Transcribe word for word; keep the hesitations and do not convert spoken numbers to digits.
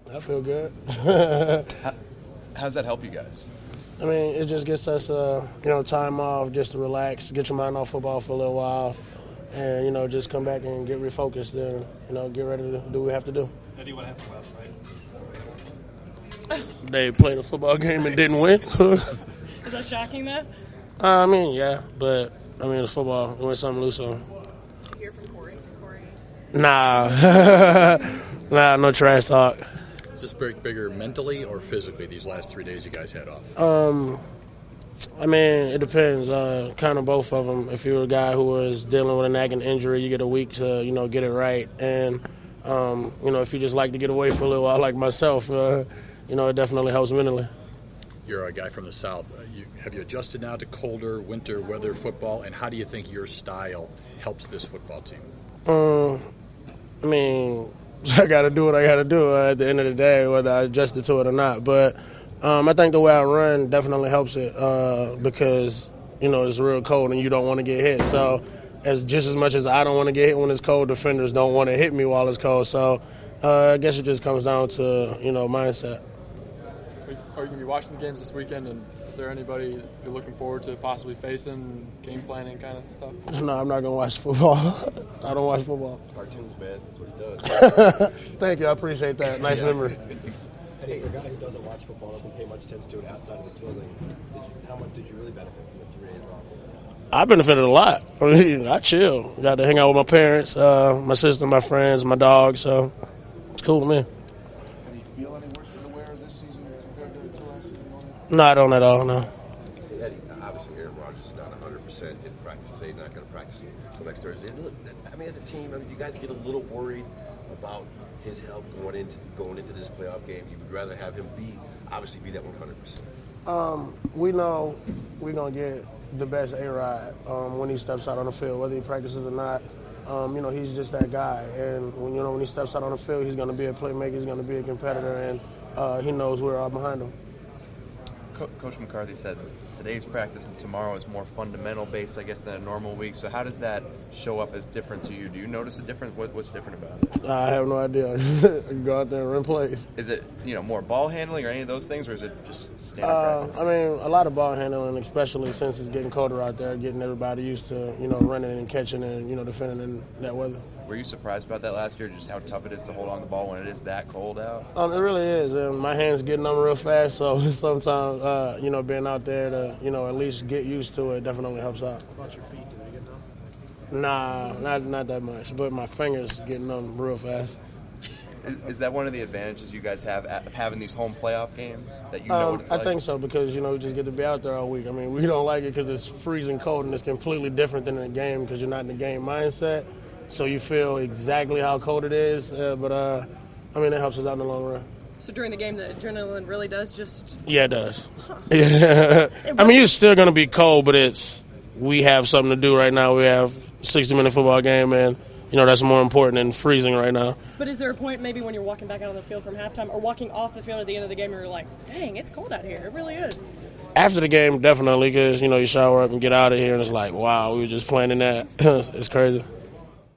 I feel good. How, how does that help you guys? I mean, it just gets us, uh, you know, time off just to relax, get your mind off football for a little while, and, you know, just come back and get refocused and, you know, get ready to do what we have to do. Eddie, what happened last night? They played a football game and didn't win. Is that shocking, though? Uh, I mean, yeah, but, I mean, it's football. We win something to lose on. Did you hear from Corey? Corey? Nah. Nah, no trash talk. Is this big, bigger mentally or physically, these last three days you guys had off? Um, I mean, it depends. Uh, kind of both of them. If you're a guy who is dealing with a nagging injury, you get a week to, you know, get it right. And, um, you know, if you just like to get away for a little while like myself, uh, you know, it definitely helps mentally. You're a guy from the South. Uh, you, have you adjusted now to colder winter weather football, and how do you think your style helps this football team? Um, I mean, I got to do what I got to do uh, at the end of the day, whether I adjusted to it or not. But um, I think the way I run definitely helps it uh, because, you know, it's real cold and you don't want to get hit. So as just as much as I don't want to get hit when it's cold, defenders don't want to hit me while it's cold. So uh, I guess it just comes down to, you know, mindset. Are you going to be watching the games this weekend, and is there anybody you're looking forward to possibly facing, game planning kind of stuff? No, I'm not going to watch football. I don't watch football. Cartoons, man. That's what he does. Thank you. I appreciate that. Nice yeah. memory. Hey, for a guy who doesn't watch football, doesn't pay much attention to it outside of this building, did you, how much did you really benefit from the three days off? I benefited a lot. I mean, I chill. Got to hang out with my parents, uh, my sister, my friends, my dog, so it's cool, man. No, I don't at all, no. Hey, Eddie, obviously Aaron Rodgers is not one hundred percent. Didn't practice today, not going to practice until next Thursday. I mean, as a team, I mean, you guys get a little worried about his health going into going into this playoff game. You would rather have him be, obviously, be that one hundred percent. Um, we know we're going to get the best A-Rod um, when he steps out on the field, whether he practices or not. Um, you know, he's just that guy. And, when you know, when he steps out on the field, he's going to be a playmaker, he's going to be a competitor, and uh, he knows we're all behind him. Coach McCarthy said today's practice and tomorrow is more fundamental based, I guess, than a normal week. So how does that show up as different to you? Do you notice a difference? What, what's different about it? I have no idea. Go out there and run plays. Is it, you know, more ball handling or any of those things, or is it just standard uh, practice? I mean, a lot of ball handling, especially since it's getting colder out there, getting everybody used to, you know, running and catching and, you know, defending in that weather. Were you surprised about that last year, just how tough it is to hold on to the ball when it is that cold out? Um, it really is. And my hands getting numb real fast, so sometimes, uh, you know, being out there to, you know, at least get used to it definitely helps out. How about your feet? Do they get numb? Nah, not not that much. But my fingers getting numb real fast. Is, is that one of the advantages you guys have of having these home playoff games, that you know um, what it's I like? think so because, you know, we just get to be out there all week. I mean, we don't like it because it's freezing cold and it's completely different than in the game because you're not in the game mindset. So you feel exactly how cold it is, uh, but uh, I mean, it helps us out in the long run. So during the game, the adrenaline really does just... Yeah, it does. Huh. Yeah. I mean, it's still going to be cold, but it's we have something to do right now. We have a sixty-minute football game, and, you know, that's more important than freezing right now. But is there a point maybe when you're walking back out on the field from halftime or walking off the field at the end of the game and you're like, dang, it's cold out here. It really is. After the game, definitely, because, you know, you shower up and get out of here, and it's like, wow, we were just playing in that. It's crazy.